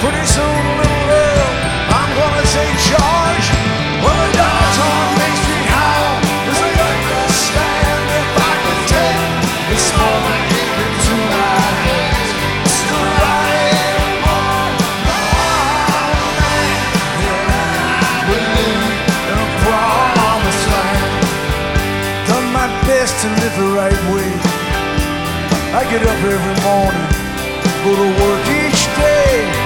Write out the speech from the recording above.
Pretty soon, little girl, I'm gonna take charge. When the dogs on Main Street howl, does it understand if I can take this moment into my hands? Still riding on the wild man, and I believe in a promised land. Done my best to live the right way. I get up every morning, go to work each day.